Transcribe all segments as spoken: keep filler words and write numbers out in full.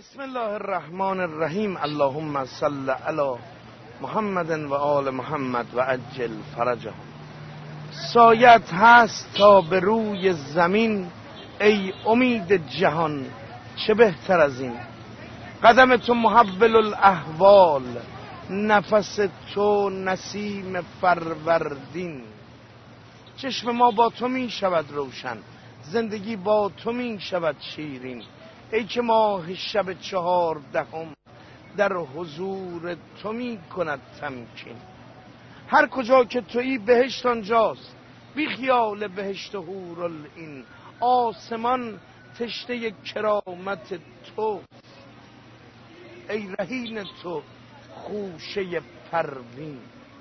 بسم الله الرحمن الرحیم. اللهم صل علی محمد و آل محمد و عجل فرجهم. سایت هست تا به روی زمین، ای امید جهان چه بهتر از این. قدم تو محول الاحوال، نفس تو نسیم فروردین. چشم ما با تو می شود روشن، زندگی با تو می شود شیرین. ای که ماه شب چهاردهم در حضور تو می کند تمکین. هر کجا که تویی بهشت آنجاست، بی خیال بهشت و حورالعین. آسمان تشنه کرامت تو، ای رهین تو خوشه پروین.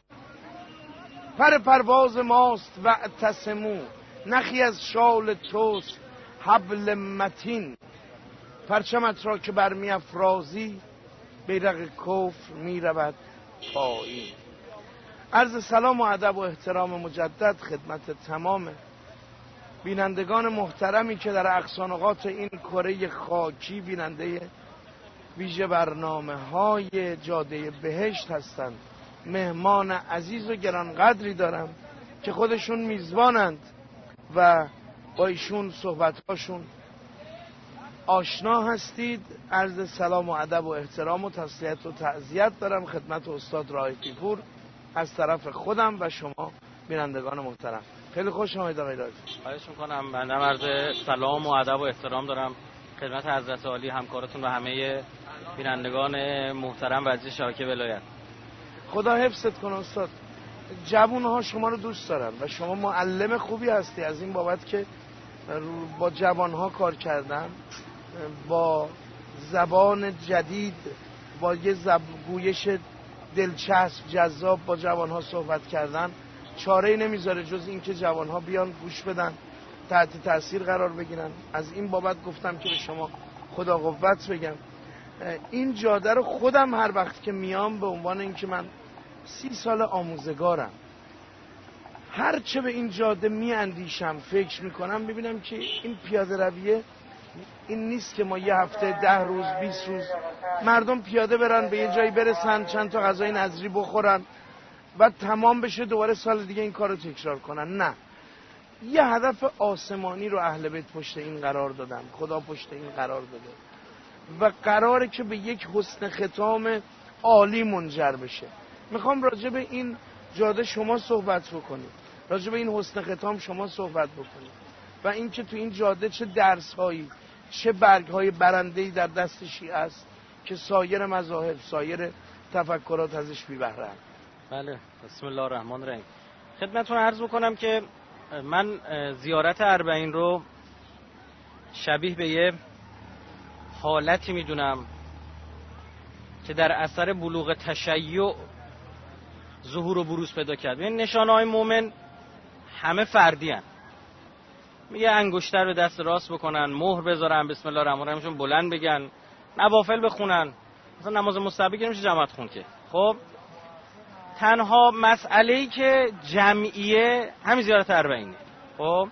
پر پرواز ماست و اعتصموا، نخی از شال توست حبل متین. پرچمت را که برمی افرازی، بیرق کفر می رود پایین. عرض سلام و ادب و احترام مجدد خدمت تمام بینندگان محترمی که در اقصانقاط این کره خاکی بیننده ویژه برنامه های جاده بهشت هستند. مهمان عزیز و گرانقدری دارم که خودشون میزبانند و با ایشون صحبت‌هاشون آشنا هستید. عرض سلام و ادب و احترام و تسلیت و تعزیت دارم خدمت استاد رائفی پور از طرف خودم و شما بینندگان محترم. خیلی خوش آمدید آقای رائفی. خواهش می‌کنم. بنده عرض سلام و ادب و احترام دارم خدمت حضرت عالی همکارتون و همه بینندگان محترم و عزیز شبکه ولایت. خدا حفظت کنه استاد. جوان‌ها شما رو دوست دارن و شما معلم خوبی هستی، از این بابت که با جوان‌ها کار کردن، با زبان جدید، با یه زب... گویش دلچسب جذاب با جوان‌ها صحبت کردن چاره‌ای نمیذاره جز اینکه جوان‌ها بیان گوش بدن، تحت تاثیر قرار بگیرن. از این بابت گفتم که به شما خدا قوت بگم. این جاده رو خودم هر وقت که میام به عنوان اینکه من سی سال آموزگارم، هر چه به این جاده میاندیشم فکر میکنم میبینم که این پیاده رویه این نیست که ما یه هفته ده روز بیست روز مردم پیاده برن به یه جایی برسن چند تا غذای نظری بخورن و تمام بشه دوباره سال دیگه این کار رو تکرار کنن. نه، یه هدف آسمانی رو اهل بیت پشت این قرار دادن، خدا پشت این قرار داده و قراره که به یک حسن ختام عالی منجر بشه. میخوام راجع به این جاده شما صحبت بکنید، راجع به این حسن ختام شما صحبت بکنید و اینکه تو این جاده چه درس‌هایی چه برگ‌های برنده‌ای در دست شیعه است که سایر مذاهب سایر تفکرات ازش بی بهره اند. بله، بسم الله الرحمن الرحیم. خدمتتون عرض بکنم که من زیارت اربعین رو شبیه به یه حالتی میدونم که در اثر بلوغ تشیع ظهور و بروز پیدا کرد. این نشانه‌های مومن همه فردی هن. میگه انگشتر به دست راست بکنن، مهر بذارن، بسم الله الرحمن الرحیم بلند بگن، نوافل بخونن. مثلا نماز مستحبی که نمیشه جماعت خون که. خب تنها مسئله‌ای که جمعیه همین زیارت اربعینه. خب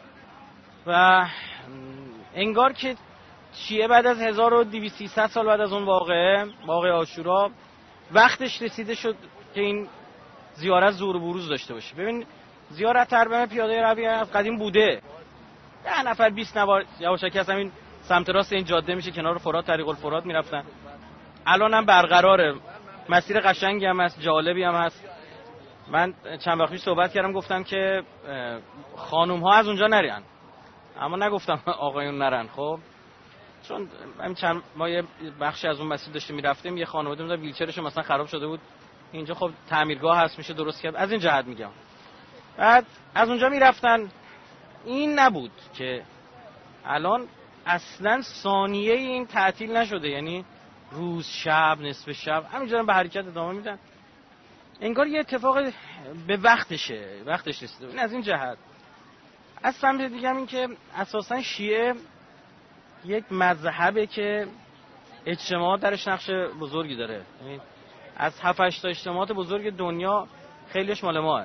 و انگار که شیعه بعد از هزار و دویست سیصد سال بعد از اون واقعه واقعه عاشورا وقتش رسیده شد که این زیارت ظهور و بروز داشته باشه. ببین زیارت اربعین پیاده روی از قدیم بوده. ده نفر بیست نفر یواشکی از همین سمت راست این جاده میشه کنار فرات، طریق الفرات میرفتن. الان هم برقراره، مسیر قشنگی هم هست، جالبی هم هست. من چند وقت پیش صحبت کردم گفتم که خانوم ها از اونجا نرین، اما نگفتم آقایون نرن. خب چون همین چند ما یه بخشی از اون مسیر داشتیم میرفتیم، یه خانواده بود ویلچرش مثلا خراب شده بود، اینجا خب تعمیرگاه هست میشه درست کرد، از این جهت میگم. بعد از اونجا میرفتن. این نبود که الان اصلا ثانیه این تعطیل نشده، یعنی روز شب نصف شب همینجوری به حرکت ادامه میدن. انگار یه اتفاق به وقتشه، وقتش رسیده. این از این جهت. از سمت دیگه هم این که اساسا شیعه یک مذهبه که اجتماعات درش نقش بزرگی داره. یعنی از هفت هشت تا اجتماعات بزرگ دنیا خیلیش مال ماه،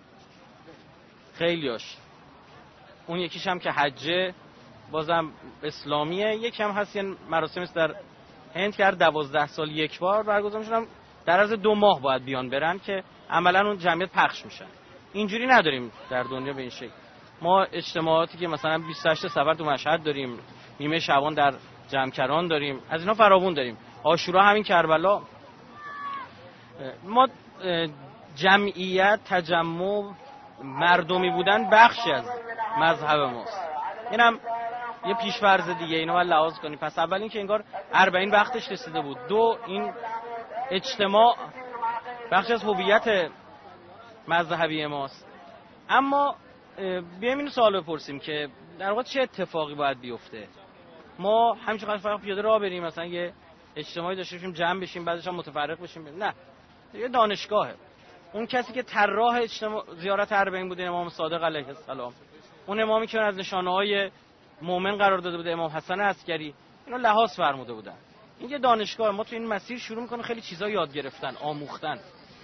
خیلیاش. اون یکیش هم که حجه بازم اسلامیه، یکی هم هست یه مراسمی است در هند که هر دوازده سال یک بار برگزار میشن، در عرض دو ماه باید بیان برن که عملا اون جمعیت پخش میشن. اینجوری نداریم در دنیا به این شکل. ما اجتماعاتی که مثلا بیست و هشت صفر تو مشهد داریم، نیمه شعبان در جمکران داریم، از اینا فراوون داریم. عاشورا همین کربلا. ما جمعیت، تجمع، مردمی بودن بخشی از مذهب ماست. اینم یه پیش‌فرض دیگه، اینو باید لحاظ کنیم. پس اول این که انگار اربعین وقتش رسیده بود. دو، این اجتماع بخشی از هویت مذهبی ماست. اما بیایم اینو سوال بپرسیم که در واقع چه اتفاقی باید بیفته. ما همینجوری فقط پیاده راه بریم، مثلا یه اجتماعی داشته باشیم، جمع بشیم، بعدش هم متفرق بشیم؟ نه، یه دانشگاهه. اون کسی که طراح اجتماع زیارت اربعین بوده امام صادق علیه السلام، اون امامی که از نشانه‌های مؤمن قرار داده بوده امام حسن عسکری، اینو لحاظ فرموده بودن. این یه دانشگاه. ما تو این مسیر شروع می‌کنیم خیلی چیزا یاد گرفتن، آموختن.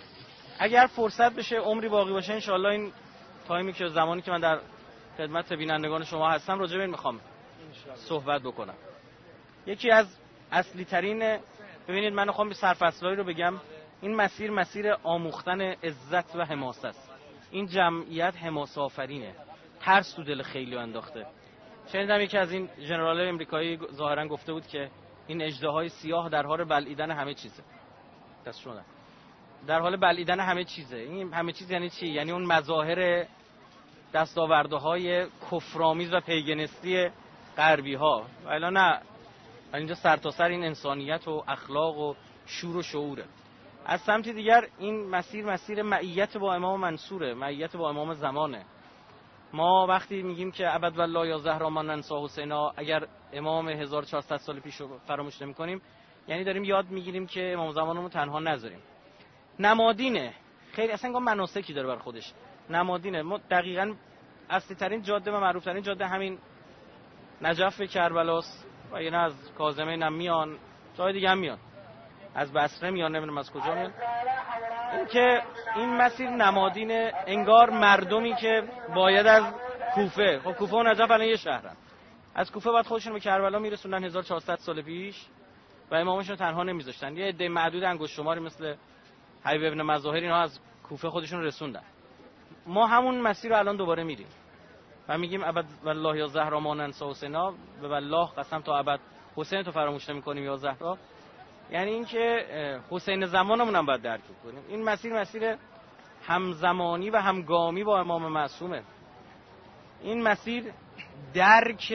اگر فرصت بشه، عمری باقی باشه، ان شاءالله این تایمی که زمانی که من در خدمت بینندگان شما هستم راجع به این می‌خوام صحبت بکنم. یکی از اصلی ترین، ببینید من می‌خوام به سرفصلایی رو بگم، این مسیر مسیر آموختن عزت و حماسه است. این جمعیت حماسه آفرینه، ترس تو دل خیلی انداخته. شنیدم یکی از این ژنرال‌های آمریکایی ظاهرا گفته بود که این اژدهای سیاه در حال بلعیدن همه چیزه. دست شما در حال بلعیدن همه چیزه. این همه چیز یعنی چی؟ یعنی اون مظاهر دستاوردهای کفرآمیز و پیگنستی غربی‌ها. والا نه، اینجا سرتاسر این انسانیت و اخلاق و شور و شعوره. از سمت دیگر این مسیر مسیر معیت با امام منصوره، معیت با امام زمانه. ما وقتی میگیم که ابد والله یا زهرا ما ننسا حسینا، اگر امام هزار و چهارصد سال پیش رو فراموش نمی‌کنیم، یعنی داریم یاد میگیریم که امام زمانمون تنها نذاریم. نمادینه، خیلی اصلا انگار مناسکی داره بر خودش. نمادینه. ما دقیقاً اصلی ترین جاده و معروف ترین جاده همین نجف کربلاست و اینا از کاظمه هم میان، جای دیگه هم میان، از بصره میان، نمیدونم از کجا میان. این که این مسیر نمادینه، انگار مردمی که باید از کوفه، خب کوفه و نجف الان یه شهرن، از کوفه بعد خودشون به کربلا میرسوندن هزار و چهارصد سال پیش و امامشون تنها نمیذاشتن. یه عده معدود انگشت شماری مثل حبیب ابن مظاهر اینا از کوفه خودشون رسوندن. ما همون مسیر رو الان دوباره میریم و میگیم ابد والله یا زهرا ما ننسا حسینا، به والله قسم تا ابد حسین تو فراموش نمی‌کنیم یا زهرا. یعنی اینکه حسین زمانمون هم باید درک کنیم. این مسیر مسیر همزمانی و همگامی با امام معصومه. این مسیر درک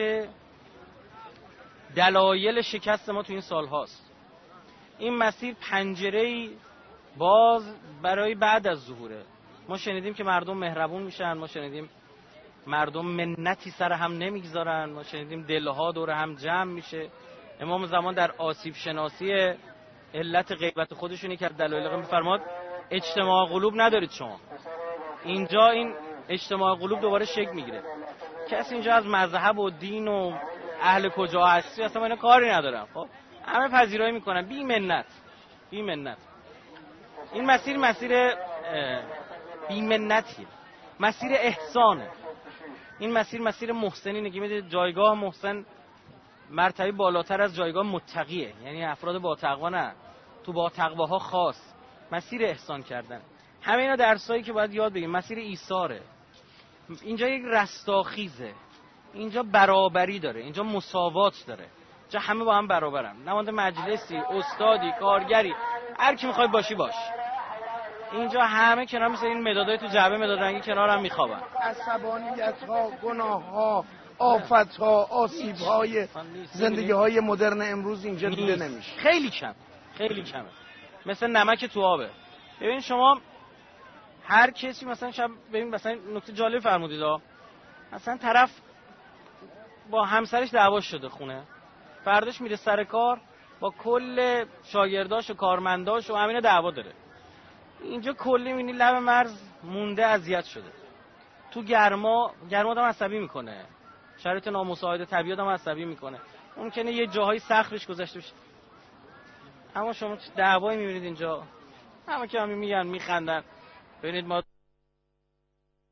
دلایل شکست ما تو این سال هاست. این مسیر پنجره‌ای باز برای بعد از ظهوره. ما شنیدیم که مردم مهربون میشن، ما شنیدیم مردم منتی سر هم نمیگذارن، ما شنیدیم دلها دور هم جمع میشه. امام زمان در آسیب شناسی علت غیبت خودشونی که دلایل غیبت میفرماد اجتماع قلوب ندارید شما. اینجا این اجتماع قلوب دوباره شکل میگیره. کسی اینجا از مذهب و دین و اهل کجا هستی اصلا اینا کاری ندارن. خب همه پذیرایی میکنن بی منت، بی منت. این مسیر مسیر بی منتیه، مسیر احسانه. این مسیر مسیر محسنینه که میدونید جایگاه محسن مرتبه بالاتر از جایگاه متقیه، یعنی افراد با تقوا نه، تو با تقواها خاص. مسیر احسان کردن. همه اینا درسایی که باید یاد بگیریم. مسیر ایثاره. اینجا یک رستاخیزه، اینجا برابری داره، اینجا مساوات داره، اینجا همه با هم برابرن. نمانده مجلسی، استادی، کارگری، هر کی میخوای باشی باش. اینجا همه کنار، مثل این مدادای تو جعبه مداد رنگی کنار هم میخوابن. عصبانیت ها، گناه ها، آفت ها، آسیب های زندگی های مدرن امروز اینجا دیده نمیشه. خیلی کم، خیلی کمه. مثل نمک تو آبه. ببین شما هر کسی مثلا شب، ببین مثلا نکته جالب فرمودید ها، مثلا طرف با همسرش دعوا شده خونه، فرداش میره سر کار با کل شاگرداش و کارمنداش و همین دعوا داره. اینجا کلی میبینی لب مرز مونده، اذیت شده. تو گرما گرما آدم عصبی میکنه، شرایط نامساعد طبیعت آدم عصبی میکنه، ممکنه یه جاهای سختش گذشته بشه. اما شما دعوایی میبینید اینجا، همه که همین میگن میخندن. ببینید ما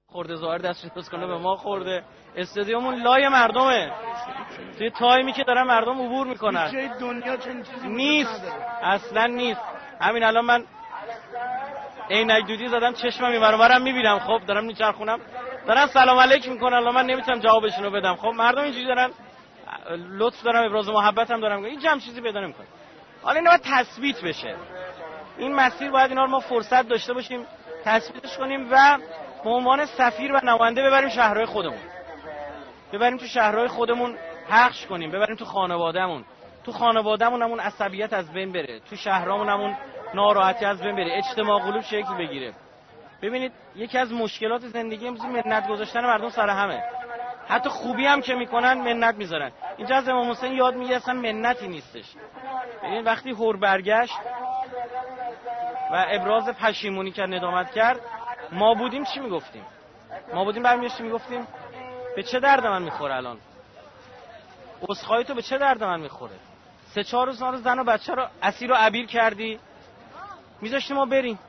خورده ظاهر دستش درست کنه به ما خورده. استادیومون لای مردمه، توی تایمی که دارن مردم عبور میکنن جای دنیا چنین چیزی نیست، اصلا نیست. همین الان من عینک دودی زدم چشمم این ور اونورم میبینم، خب دارم میچرخونم دارن سلام علیک میکنن، الان من نمیتونم جوابشون رو بدم. خب مردم اینجوری دارن لطف دارم، ابراز محبت هم دارم میکنن، این جمع چیزی پیدا نمیکنه. حالا اینا باید تثبیت بشه، این مسیر باید اینا رو ما فرصت داشته باشیم تثبیتش کنیم و به عنوان سفیر و نماینده ببریم شهرهای خودمون، ببریم تو شهرهای خودمون پخش کنیم، ببریم تو خانوادهمون، تو خانوادهمون همون عصبیت از بین بره، تو شهرامون همون ناراحتی از بین بره، اجتماع قلوب شکل بگیره. ببینید یکی از مشکلات زندگی امروز منت گذاشتن مردم سر همه، حتی خوبی هم که میکنن منت میذارن. اینجا از امام حسین یاد میگیره اصلا منتی نیستش. ببین وقتی هور برگشت و ابراز پشیمونی کرد، ندامت کرد، ما بودیم چی میگفتیم؟ ما بودیم برمیگشتیم میگفتیم به چه درد من میخوره الان؟ عذرخواهی تو به چه درد من میخوره؟ سه چهار روز ما رو زن و بچه رو اسیر و عبیر کردی، میذاشتی ما بریم.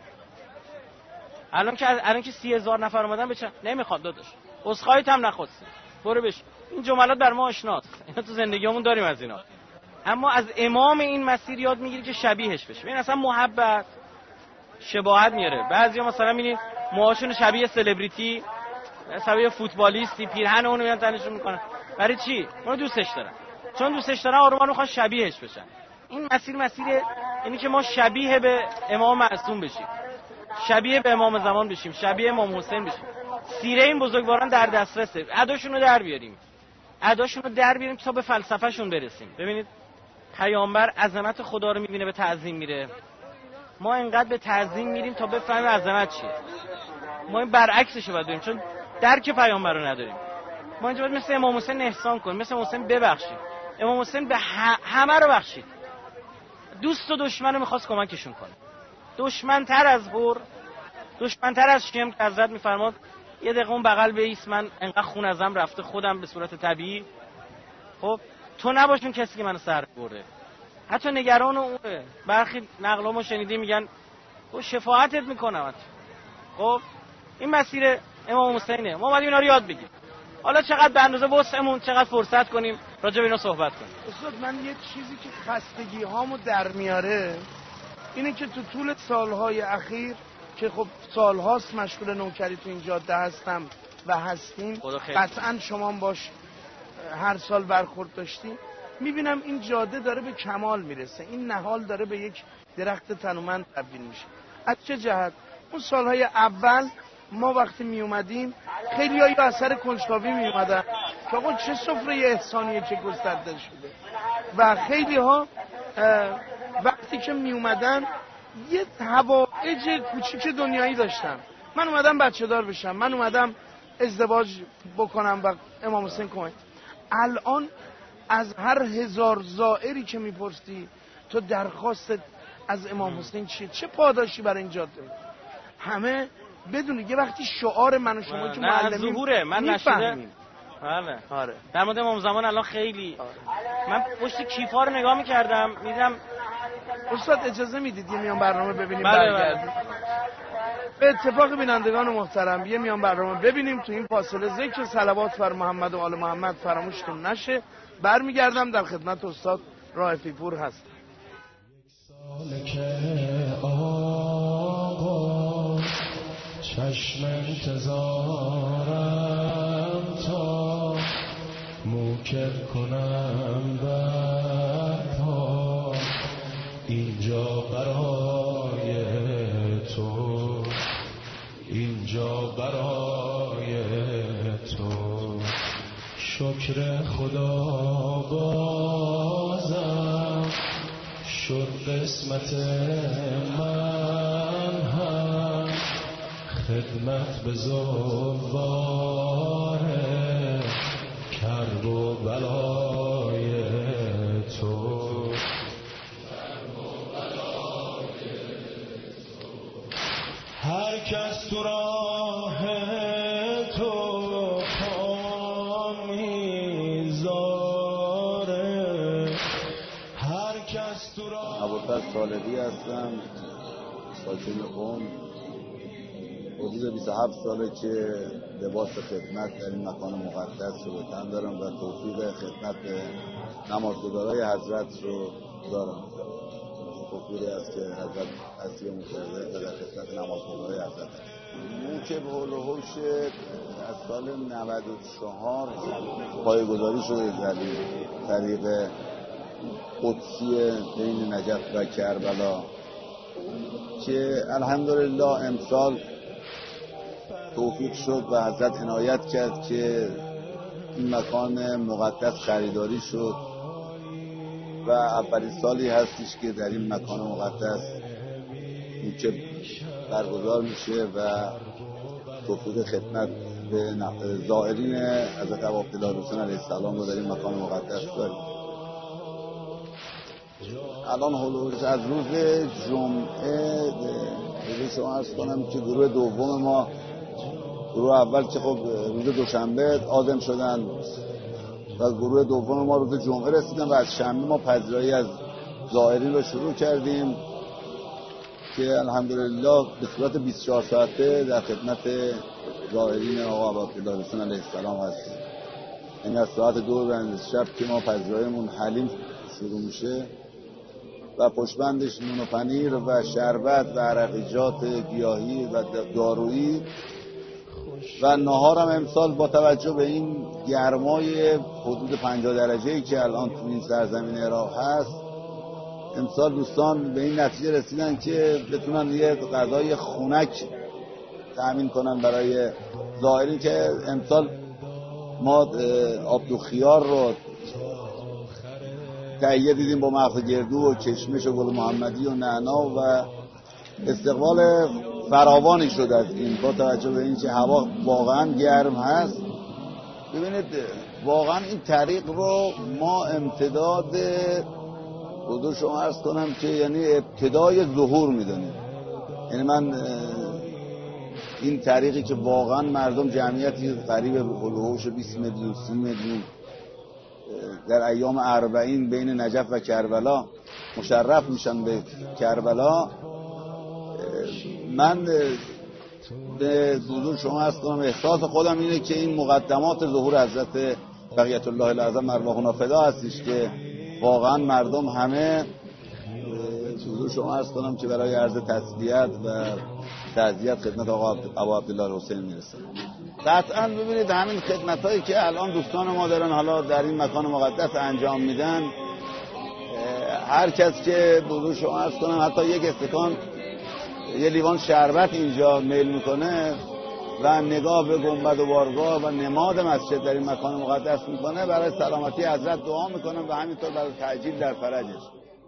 الان که الان که سی هزار نفر اومدن به چه نمیخواد داداش، عذرخواهیت هم نخواستی، برو بش. این جملات بر ما آشناست، اینا تو زندگیمون داریم از اینا. اما از امام این مسیر یاد میگیری که شبیهش بشه. این اصلا محبت شباهت میاره. بعضیا مثلا میبینی موهاشون شبیه سلبریتی، شبیه فوتبالیستی، پیرهن اونو میان تنشون میکنن. برای چی؟ اونو دوستش دارن، چون دوستش دارن آروم آروم میخوان شبیهش بشن. این مسیر مسیر یعنی که ما شبیه به امام معصوم بشیم، شبیه به امام زمان بشیم، شبیه امام حسین بشیم. سیره این بزرگواران در دسترسه، اداشون رو در بیاریم، اداشون رو در بیاریم تا به فلسفه شون برسیم. ببینید پیامبر عظمت خدا رو میبینه به تعظیم میره، ما اینقدر به تعظیم میریم تا بفهمیم عظمت چیه. ما این برعکسش رو باید بریم، چون درک پیامبر رو نداریم. ما اینجا باید مثل امام حسین احسان کنیم، مثل امام حسین ببخشیم. امام حسین به همه رو بخشید، دوست و دشمن رو میخواست کمکشون کنه. دشمن تر از هور، دشمن تر از شکم که حضرت میفرماد یه دقیقه اون بغل بیست، من انقدر خون ازم رفته خودم به صورت طبیعی، خب تو نباشون کسی که منو سر برده. حتی نگران اونه. برخی نقلامو شنیدی میگن خب شفاعتت میکنم. خب این مسیر امام حسینه، ما باید اینا رو یاد بگیریم. حالا چقدر به اندازه وسعمون چقدر فرصت کنیم راجع به اینا صحبت کنیم. استاد من یه چیزی که خستگی هامو در میاره اینه که تو طول سالهای اخیر که خب سالهاست مشغول نوکری تو این جاده هستم و هستیم، قطعا شما هم باش هر سال برخورد داشتیم، میبینم این جاده داره به کمال میرسه، این نهال داره به یک درخت تنومند تبدیل میشه. از چه جهت؟ اون سالهای اول ما وقتی می اومدیم خیلی هایی اثر کنجکاوی می اومدن که آقا چه سفره احسانیه که گسترده شده، و خیلی ها وقتی که می اومدن یه هوایج کوچیک دنیایی داشتن. من اومدم بچه دار بشم، من اومدم ازدواج بکنم و امام حسین کمک. الان از هر هزار زائری که میپرسی تو درخواست از امام حسین چیه؟ چه پاداشی برای این جاده؟ همه بدونه یه وقتی شعار من و شما که معلمیم ظهوره من نشده. بله آره. در مورد امام زمان الان خیلی آره. من پشت کیفا رو نگاه میکردم میدیدم. استاد اجازه میدید یه میان برنامه ببینیم؟ بله بله. به اتفاق بینندگان محترم یه میان برنامه ببینیم، تو این فاصله ذکر صلوات بر محمد و آل محمد فراموشتون نشه. برمیگردم در خدمت استاد رائفی پور هست. چشم انتظارم تا موکل کنم برپا، اینجا برای تو، اینجا برای تو. شکر خدا بازم شد قسمت من هم، خدمت به زوار کرب و بلای تو. هر کس تو راه تو پا میذاره، هر کس تو راه. ابوالفضل طالبی هستم، ساکن قم. حدود بیست و هفت ساله که لباس خدمت در این مکان مقدس رو به تن دارم و توفیق خدمت به نمازگزارای حضرت رو دارم. توفیقی است که حضرت عظیم متعال در خدمت نمازگزارای حضرت است. موکب هول و هوش از سال نود و چهار پایه‌گذاری شده در طریق قدسی بین نجف و کربلا که الحمدلله امسال توفیق شد و حضرت عنایت کرد که این مکان مقدس خریداری شد و اولین سالی هستش که در این مکان مقدس موکب برگزار میشه و توفیق خدمت به زائرین حضرت ابوعبدالله حسین علیه السلام رو در این مکان مقدس داریم. الان حلوش از روز جمعه روز شما عرض کنم که گروه دوم ما، گروه اول که خب روز دوشنبه آدم شدن و گروه دوم ما روز جمعه رسیدن و از شنبه ما پذیرایی از زائرین رو شروع کردیم که الحمدلله به صورت بیست و چهار ساعته در خدمت زائرین آقا ابوعبدالله حسین علیه السلام هستیم. این از ساعت دو رنج شب که ما پذیراییمون حلیم شروع میشه و پشتبندش نون و پنیر و شربت و عرقیجات گیاهی و دارویی و نهار هم امسال با توجه به این گرمای حدود پنجاه درجه‌ای که الان تو این سرزمین عراق هست، امسال دوستان به این نتیجه رسیدن که بتونن یه غذای خنک تأمین کنن برای زائرین که امسال ما آب و خیار رو تهیه دیدیم با مغز گردو و کشمش و گل محمدی و نعنا و استقبال فراوانی شد از این با توجه به این که هوا واقعا گرم هست. ببینید واقعا این طریق رو ما امتداد حضور شما عرض کنم که یعنی ابتدای ظهور میدونیم. یعنی من این طریقی که واقعا مردم جمعیتی قریب به هلوهوش بیست میلیون سی میلیون در ایام اربعین بین نجف و کربلا مشرف میشن به کربلا، من به حضور شما عرض کنم احساس خودم اینه که این مقدمات ظهور حضرت بقیت الله الاعظم ارواحنا فدا هستش که واقعا مردم همه حضور شما عرض کنم که برای عرض تسلیت و تعزیت خدمت آقا ابوعبدالله حسین میرسن. قطعا ببینید همین خدمت هایی که الان دوستان ما دارن حالا در این مکان مقدس انجام میدن، هر کس که حضور شما عرض کنم حتی یک استکان یه لیوان شربت اینجا میل میکنه و نگاه به گنبد و بارگاه و نماد مسجد در این مکان مقدس میکنه، برای سلامتی حضرت دعا میکنه و همینطور برای تعجیل در فرجش.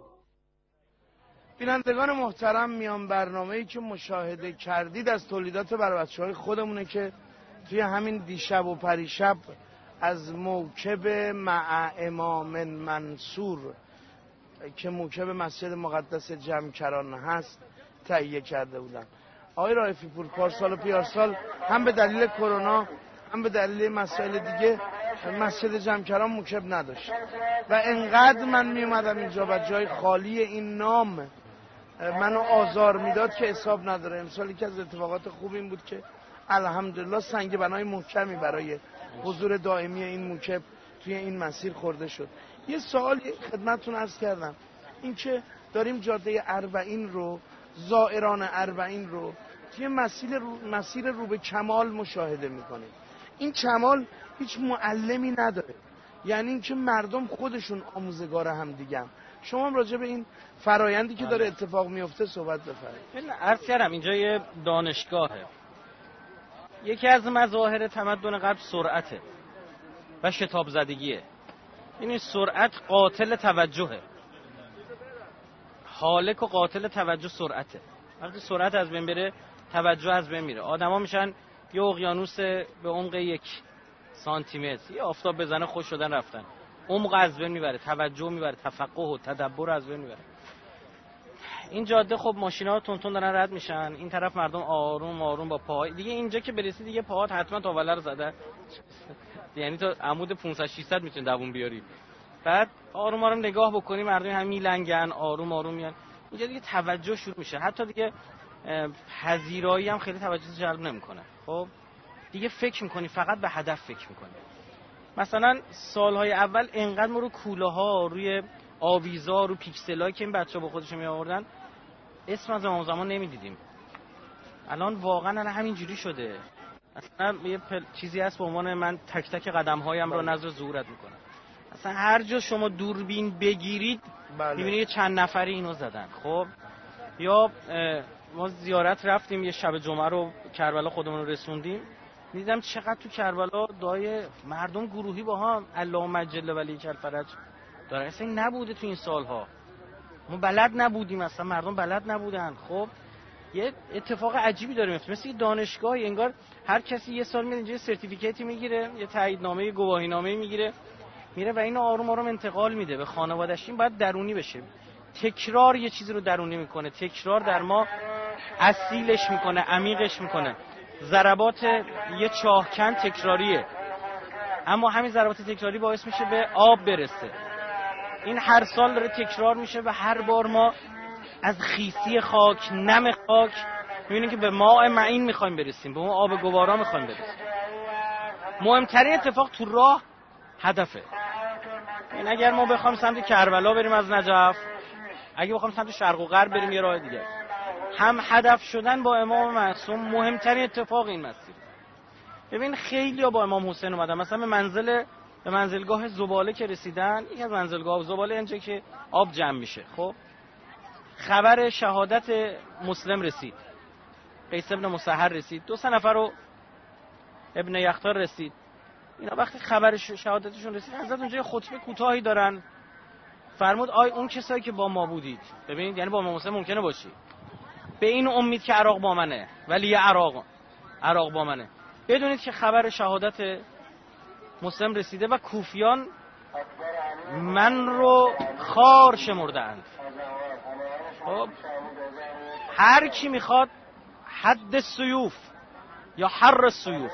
بینندگان محترم، میان برنامه‌ای که مشاهده کردید از تولیدات برای بچه‌های خودمونه که توی همین دیشب و پریشب از موکب مع امام منصور که موکب مسجد مقدس جمکران هست تهیه کرده بودن. آقای رائفی پور پارسال و پیارسال هم به دلیل کرونا هم به دلیل مسائل دیگه مسجد جمکران موکب نداشت و انقدر من می اومدم اینجا و جای خالی این نام منو آزار میداد که حساب نداره. امسال یکی از اتفاقات خوب این بود که الحمدلله سنگ بنای محکمی برای حضور دائمی این موکب توی این مسیر خورده شد. یه سوال خدمتتون عرض کردم، این که داریم جاده اربعین رو، زائران اربعین رو توی مسیر رو, مسیر رو به کمال مشاهده میکنیم. این کمال هیچ معلمی نداره، یعنی این که مردم خودشون آموزگار هم دیگه. شما هم راجع به این فرایندی که داره اتفاق میفته صحبت بفرمایید. من عرض کردم اینجا یه دانشگاهه. یکی از مظاهر تمدن غرب سرعته و شتاب زدگیه. این سرعت قاتل توجهه، حالک و قاتل توجه سرعته. وقتی سرعت از بین بره توجه از بین میره. آدما میشن یه اقیانوس به عمق یک سانتی متر، یه آفتاب بزنه خوش شدن رفتن. عمق از بین میبره، توجه میبره، تفقه و تدبر از بین میبره. این جاده خب ماشینا تون دارن رد میشن، این طرف مردم آروم آروم با پاهای دیگه. اینجا که برسی دیگه پاهات حتما تاوله رو زده، یعنی تو عمود پانصد ششصد میتونی دووم بیاری. بعد آروم آروم نگاه بکنی مردم هم میلنگن، آروم آروم میان. اینجا دیگه توجه شروع میشه. حتی دیگه پذیرایی هم خیلی توجه جلب نمیکنه. خب دیگه فکر میکنی فقط به هدف فکر میکنی. مثلا سالهای اول انقدر ما رو کوله ها، روی آویزا، رو پیکسلایی که این بچه‌ها با خودشون می آوردن اسم از اون زمان نمیدیدیم. الان واقعا الان همینجوری شده. اصلا یه چیزی هست به عنوان من تک تک قدم‌هایم رو نظر ظهورت میکنه. اصلا هر جا شما دوربین بگیرید میبینید چند نفری اینو زدن. خب یا ما زیارت رفتیم، یه شب جمعه رو کربلا خودمون رو رسوندیم، دیدم چقدر تو کربلا دعای مردم گروهی با هم اللهم اجل ولیک الفرج داره. اصلا این نبوده تو این سالها. ما بلد نبودیم، اصلا مردم بلد نبودن. خب یه اتفاق عجیبی داره میفته، مثل یه دانشگاهی، انگار هر کسی یه سال میاد اینجا سرتیفیکیتی میگیره، یه تاییدنامه، یه گواهینامه میگیره، میره و اینو آروم آروم انتقال میده به خانواده‌اش. این باید درونی بشه. تکرار یه چیزی رو درونی میکنه، تکرار در ما اصیلش میکنه، عمیقش میکنه. ضربات یه چاهکن تکراریه، اما همین ضربات تکراری باعث میشه به آب برسه. این هر سال داره تکرار میشه و هر بار ما از خیسی خاک، نم خاک، میبینیم که به ماء معین میخوایم برسیم، به اون آب گوارا میخوایم برسیم. مهمترین اتفاق تو راه هدفه. این اگر ما بخوایم سمت کربلا بریم از نجف، اگه بخوایم سمت شرق و غرب بریم یه راه دیگه، هم هدف شدن با امام معصوم مهمترین اتفاق این مسیر. ببین خیلی ها با امام حسین اومدن، مثلا به منزل به منزلگاه زباله که رسیدن، یکی از منزلگاه زباله اینجا که آب جمع میشه، خب خبر شهادت مسلم رسید، قیس ابن مسحر رسید، دو سه نفر رو ابن یختار رسید. اینا وقتی خبر شهادتشون رسید، حضرت اونجا یه خطبه کوتاهی دارن، فرمود آی اون کسایی که با ما بودید، ببینید یعنی با امام حسین ممکنه باشی، به این امید که عراق با منه، ولی یه عراق عراق با منه، بدونید که خبر شهادت مسلم رسیده و کوفیان من رو خار شمردند. خب هر کی میخواد حد سیوف یا حر سیوف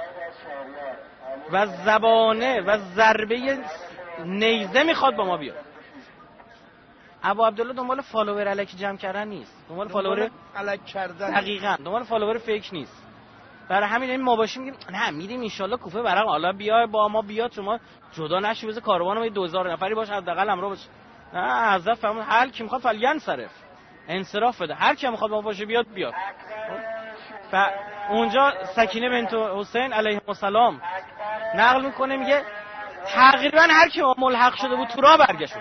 و زبانه و ضربه نیزه میخواد با ما بیاد. ابو عبدالله دنبال فالوور الکی جمع کردن نیست، دنبال فالوور الک کردن، دقیقاً دنبال فالوور فیک نیست. برای همین این ما باشیم میگیم نه میریم ان شاء الله کوفه برق، حالا بیا با ما بیاد، شما جدا نشی، بز کاروانم دو هزار نفری باشه حداقل همراه باشه. نه حضرت فرمود هر کی میخواد فلینصرف، انصراف بده، هر کی میخواد با باشه بیاد بیاد. و اونجا سکینه بنت حسین علیه السلام نقل میکنه، میگه تقریبا هر کی ملحق شده بود تو راه برگشت.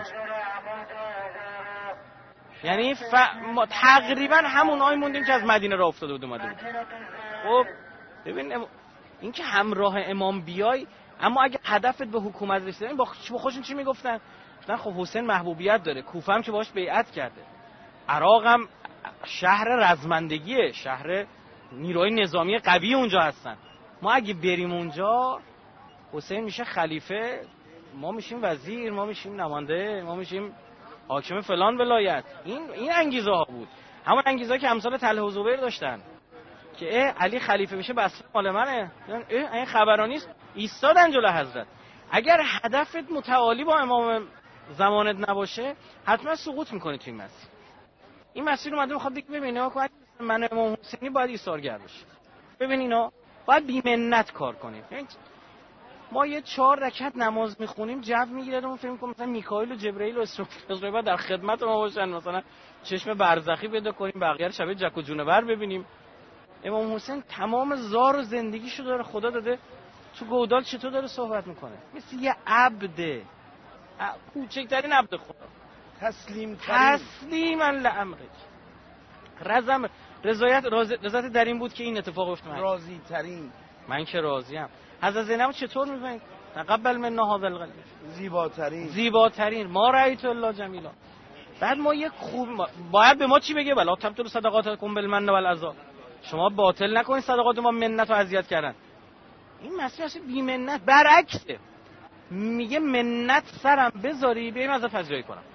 یعنی ف... ما تقریبا همونایی موندیم که از مدینه راه افتاده بود اومده بود. خب ببین ام... این که همراه امام بیای، اما اگه هدفت به حکومت رسیدن، با خودشون چی میگفتن؟ گفتن خب حسین محبوبیت داره، کوفه هم که باهاش بیعت کرده، عراق هم شهر رزمندگیه، شهر نیروی نظامی قوی اونجا هستن، ما اگه بریم اونجا حسین میشه خلیفه، ما میشیم وزیر، ما میشیم نماینده، ما میشیم حاکم فلان ولایت. این این انگیزه ها بود، همون انگیزه که امثال طلحه و زبیر داشتن که اه علی خلیفه بشه بس مال منه، اه این خبرانی است، ایستادن جلو حضرت. اگر هدفت متعالی با امام زمانت نباشه حتما سقوط میکنی تو این مسیر. این مسیر اومده میخواد دیگه ببینه که من امام حسینی باید ایثارگر بشه. ببین اینا باید بی منت کار کنیم. ما یه چهار رکعت نماز میخونیم جو میگیره، اون فکر می‌کنم مثلا میکائیل و جبرئیل و اسرافیل در خدمت ما باشن، مثلا چشم برزخی پیدا کنیم، بقیه رو شبیه جک و جونور ببینیم. امام حسین تمام زار و زندگیشو داره خدا داده تو گودال، چطور داره صحبت میکنه؟ مثل یه عبد، کوچکترین عبد خدا، تسلیم تسلیما لامرک، رزم رضایت رضایت در این بود که این اتفاق افتاد. راضی ترین، من که راضیم. حضرت زینب چطور می‌فهمید؟ تقبل منا هذا القلب، زیباترین زیباترین، ما رأیت الله جمیلا. بعد ما یک خوب ما... باید به ما چی بگه؟ بلا تبطل صدقاتکم بالمن والعذا، شما باطل نکنید صدقات ما منت و اذیت کردن. این مسئله اصلا بی منت، برعکسه، میگه منت سرم بذاری بیایم ازت پذیرایی کنم.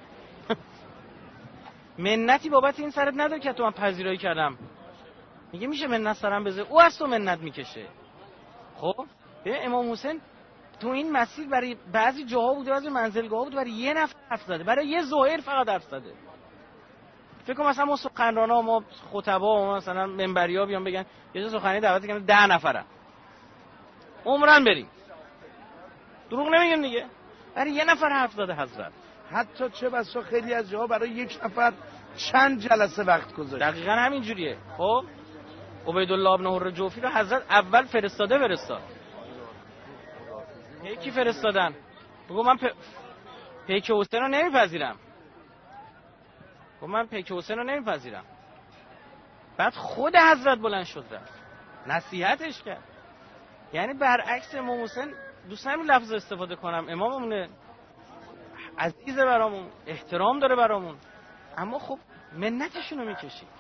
منتی بابت این سرت نداره که تو من پذیرایی کردم، میگه میشه منت سرم بذاری، او از تو منت میکشه. خب ببین امام حسین تو این مسیر برای بعضی جاها بوده، بعضی منزلگاها بوده، برای یه نفر حرف زده، برای یه ظاهر فقط حرف زده، فکر کنم مثلا ما سخنرانا، ما خطبا، ما مثلا منبریا بیان بگن یه جا سخنرانی دعوت کنن ده نفرن، عمرن بریم. دروغ نمیگیم دیگه. برای یه نفر حرف زده حضرت. حتی چه بسا خیلی از جاها برای یک نفر چند جلسه وقت گذاشت. دقیقاً همین جوریه. خب عبیدالله ابن حر جوفی رو حضرت اول فرستاده فرستاد. یکی فرستادن. بگو من پ... پیک حسین رو نمیپذیرم. بگو من پیک حسین رو نمیپذیرم. بعد خود حضرت بلند شد رفت. نصیحتش کرد. یعنی برعکس امام حسین، دوست همین لفظ استفاده کنم، اماممونه، عزیزه برامون، احترام داره برامون، اما خب منتشون رو میکشید.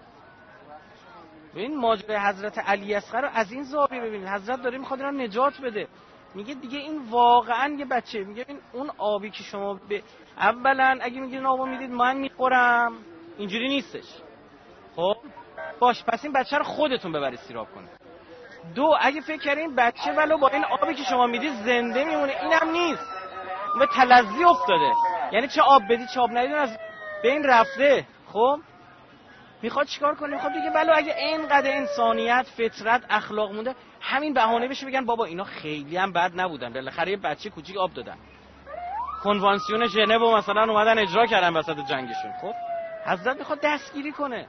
ببین ماجرای حضرت علی اصغر رو از این زاویه ببینید. حضرت داره میخواد اینا نجات بده. میگه دیگه این واقعا یه بچه، میگه این اون آبی که شما به اولا اگه میگید آبو میدید من میخورم، اینجوری نیستش. خب باش، پس این بچه رو خودتون ببرید سیراب کنید. دو، اگه فکر کردین بچه ولو با این آبی که شما میدید زنده میمونه، اینم نیست. اون به تلذی افتاده. یعنی چه آب بدید چه آب ندید از بین رفته. خب میخواد چیکار کنه؟ میخواد دیگه ولو اگه اینقدر انسانیت، فطرت، اخلاق مونده، همین بهانه بشه بگن بابا اینا خیلی هم بد نبودن، بالاخره یه بچه کوچیک آب دادن. کنوانسیون ژنو مثلا اومدن اجرا کردن وسط جنگشون. خب حضرت میخواد دستگیری کنه.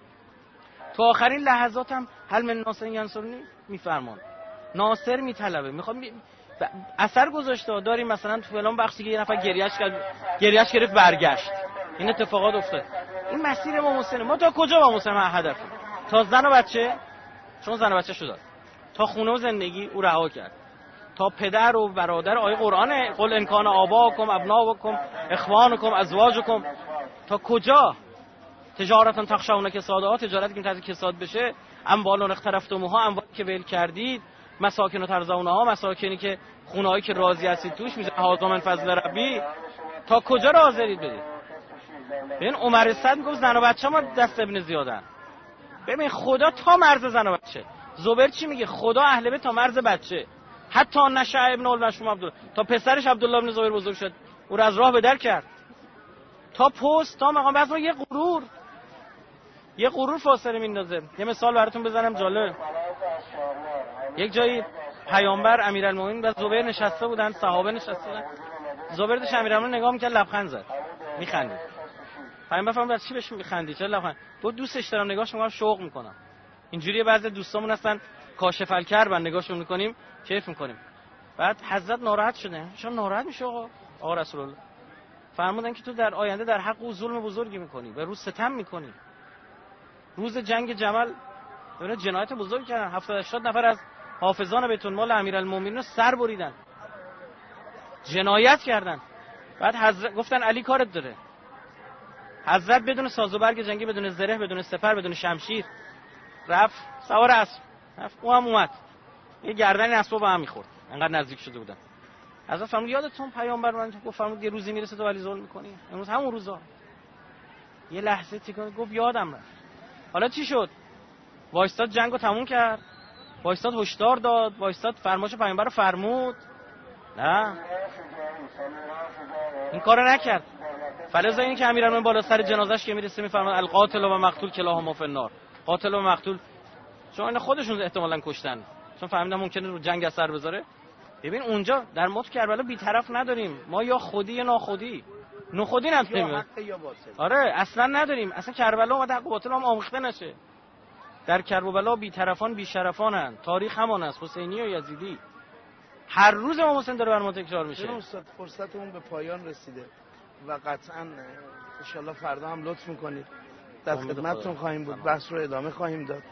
تو آخرین لحظات هم هل من ناصر ینصرونی میفرمان، ناصر میطلبه، میخواد می... ب... اثر گذاشته. داریم مثلا تو فلان بخشی که یه نفر گریهش کرد، گریهش گرفت برگشت، این اتفاقات افتاد. این مسیر امام حسین. ما تا کجا با مسلم هدف؟ تا زن و بچه، چون زن و بچه شد، تا خونه و زندگی او رها کرد، تا پدر و برادر. آیه قرآنه قل ان کان آباکم ابناؤکم اخوانکم ازواجکم. تا کجا؟ تجارتون تخشون کسادها، تجارتی که تحت کساد بشه، اموالون اقترفتموها، اموالی که ول کردید، مساکن و ترضونها، مساکنی که خونه‌ای که راضی هستید توش، میذاره هذا من فضل ربی. تا کجا را حاضرید بدید؟ ببین عمر صد میگفت زن و بچه ما دست ابن زیادن. ببین خدا تا مرز زن و بچه. زبیر چی میگه؟ خدا اهل بیت تا مرز بچه. حتی نشأ ابن المشوم عبدالله، تا پسرش عبدالله ابن زبیر بزرگ شد، او را از راه به در کرد. تا پست، تا مقام. بعضی یه غرور یه غرور فاصله میندازه. یه مثال براتون بزنم جالب. یک جایی پیامبر امیرالمومنین و زبیر نشسته بودن، صحابه نشسته بودن. زبیر داشت امیرالمومنین نگاه میکرد، لبخند زد، میخندید. پیامبر فرمود چی بهش میخندی؟ چرا لبخند؟ گفت دوستش دارم، نگاهش میکنم شوق میکنم. اینجوریه بعضی دوستامون هستن کاشف الکرب، نگاهشون میکنیم کیف میکنیم. بعد حضرت ناراحت شده. چون ناراحت میشه آقا؟ آقا رسول الله فرمودن که تو در آینده در حق او ظلم بزرگی میکنی و روز ستم میکنی. روز جنگ جمل اونا جنایت بزرگ کردن، هفتاد هشتاد نفر از حافظان بیت المال امیرالمومنین رو سر بریدن، جنایت کردن. بعد حضرت گفتن علی کارت داره. حضرت بدون ساز و برگ جنگی، بدون زره، بدون سپر، بدون شمشیر رفت سوار اسب، رفت او هم اومد، یه گردن اسب با هم میخورد، انقدر نزدیک شده بودن. حضرت فرمود یادتون پیامبر من گفت، فرمود یه روزی میرسه تو ولی ظلم میکنی. امروز همون روزا. یه لحظه تیکون گفت یادم رفت. حالا چی شد؟ وایستاد جنگو تموم کرد، وایستاد هشدار داد، وایستاد فرمایش پیامبر رو فرمود؟ نه، این کارو نکرد. فلذا این که امیرالمومنین بالا سر جنازش که میرسه میفرماد القاتل و مقتول کلاهما فی النار. قاتل و مقتول چون اینا خودشون احتمالاً کشتن، چون فهمیدن ممکنه رو جنگ اثر بذاره. ببین اونجا در موت کربلا بی‌طرف نداریم ما، یا خودی یا ناخودی. ناخودی نداریم، آره اصلا نداریم. اصلا کربلا اومده حق و باطل هم آمیخته نشه. در کربلا بی‌طرفان بی‌شرفانن. تاریخ همان است، حسینی و یزیدی. هر روز امام حسین داره بر ما تکرار میشه. استاد فرصتمون به پایان رسیده و قطعاً ان شاءالله فردا هم لطف میکنید در خدمتتون خواهیم بود، بحث رو ادامه خواهیم داد.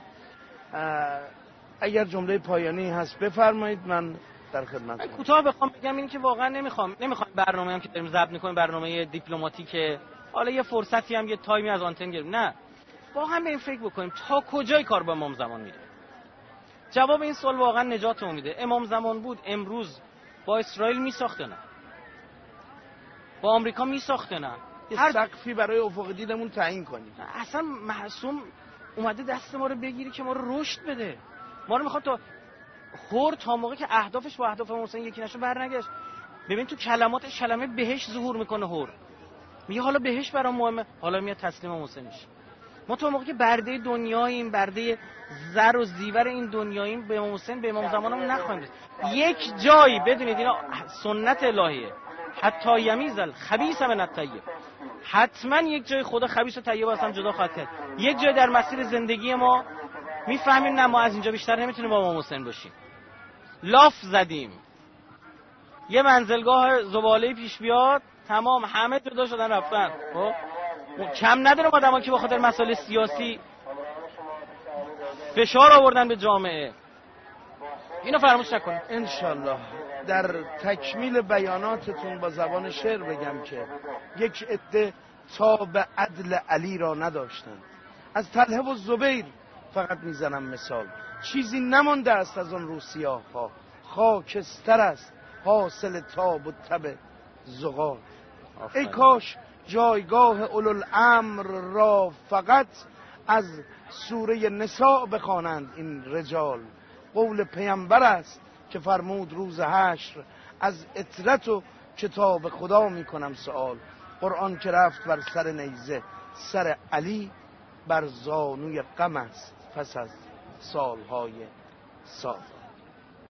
اگر جمله پایانی هست بفرمایید، من در خدمتتون. کوتاه بخوام بگم این که واقعا نمیخوام نمیخوام برنامه‌ای هم که داریم ضبط می‌کنیم برنامه دیپلماتیکه، حالا یه فرصتی هم یه تایمی از آنتن گرفتیم، نه، واقعا به این فکر بکنیم تا کجای کار با امام زمان میره. جواب این سوال واقعا نجاتمون میده. امام زمان بود امروز با اسرائیل میساخته نه، با آمریکا میساخته نه، هر سقفی برای افق دیدمون تعیین کنیم. اصلا معصوم اومده دست ما رو بگیری که ما رو رشد بده. ما رو میخواد تا هور تا موقعی که اهدافش با اهداف حسین یکی نشه برنگشت. ببین تو کلمات کلمه بهش ظهور میکنه هور. میگه حالا بهش برام مهمه، حالا میاد تسلیم حسین میشه. ما تو موقعی که برده دنیاییم، برده زر و زیور این دنیاییم، به امام حسین به امام زمانمون نخواهیم رسید. یک جایی بدونید اینا سنت الهیه، حتی یمیز الخبیث من الطیب، حتما یک جای خدا خبیث و طیب اصلا جدا خواهد کرد. یک جای در مسیر زندگی ما میفهمیم نه ما از اینجا بیشتر نمیتونیم با امام حسین باشیم. لاف زدیم، یه منزلگاه زباله‌ای پیش بیاد، تمام همه جدا شدن رفتن. خب کم نداریم آدما که به خاطر مسائل سیاسی فشار آوردن به جامعه. اینو فراموش نکنید. انشالله در تکمیل بیاناتتون با زبان شعر بگم که یک عده تاب عدل علی را نداشتند. از طلحه و زبیر فقط میزنم مثال. چیزی نمانده است از اون رو سیاه ها، خاکستر است حاصل تاب و تب زغال. ای کاش جایگاه اولوالامر را فقط از سوره نساء بخوانند این رجال. قول پیامبر است که فرمود روز حشر از اطرت و کتاب خدا میکنم سوال. قرآن که رفت بر سر نیزه، سر علی بر زانوی غم است پس از سالهای سال.